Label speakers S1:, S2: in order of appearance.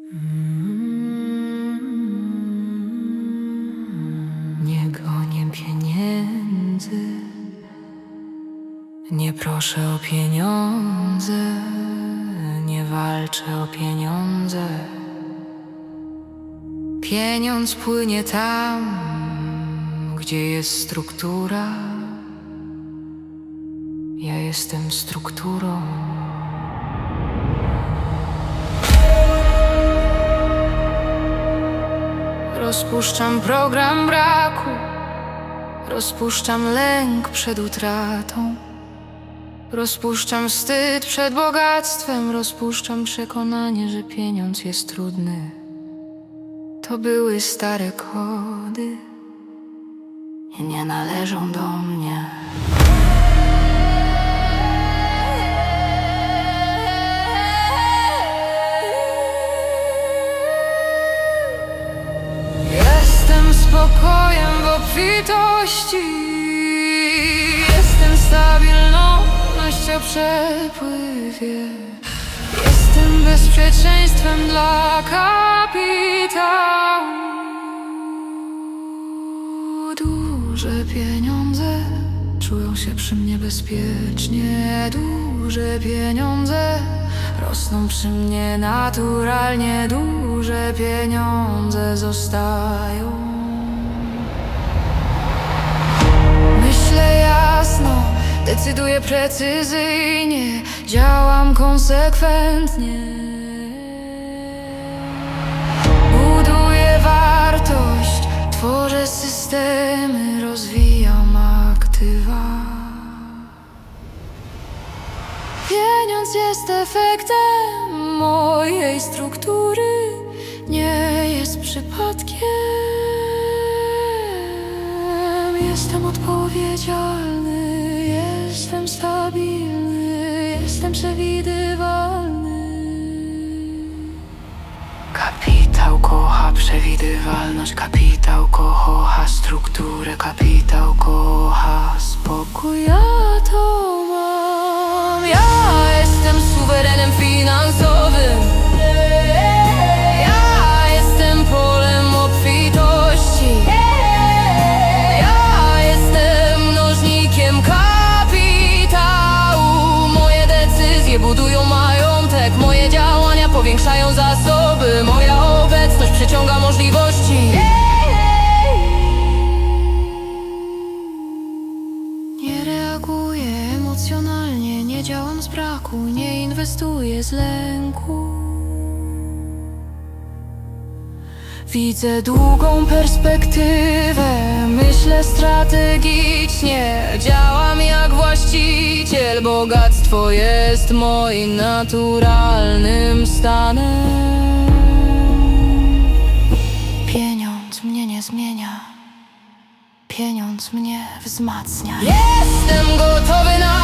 S1: Nie gonię pieniędzy, nie proszę o pieniądze, nie walczę o pieniądze. Pieniądz płynie tam, gdzie jest struktura. Ja jestem strukturą. Rozpuszczam program braku, rozpuszczam lęk przed utratą, rozpuszczam wstyd przed bogactwem, rozpuszczam przekonanie, że pieniądz jest trudny. To były stare kody i nie należą do mnie. Jestem spokojem w obfitości, jestem stabilnością o przepływie, jestem bezpieczeństwem dla kapitału. Duże pieniądze czują się przy mnie bezpiecznie, duże pieniądze rosną przy mnie naturalnie, duże pieniądze zostają. Myślę jasno, decyduję precyzyjnie, działam konsekwentnie. Buduję wartość, tworzę systemy, rozwijam aktywa. Pieniądz jest efektem mojej struktury, nie jest przypadkiem. Jestem odpowiedzialny, jestem stabilny, jestem przewidywalny. Kapitał kocha przewidywalność, kapitał kocha strukturę, kapitał kocha spokój. Ja to mam, ja jestem suwerenem finansowym. Ja jestem polem obfitości. Ja jestem mnożnikiem kapitału. Moje decyzje budują majątek, moje działania powiększają zasoby, moja obecność przyciąga możliwości. Nie reaguję emocjonalnie, nie działam z braku, nie inwestuję z lęku. Widzę długą perspektywę, myślę strategicznie, działam jak właściciel. Bogactwo jest moim naturalnym stanem. Pieniądz mnie nie zmienia, pieniądz mnie wzmacnia. Jestem gotowy na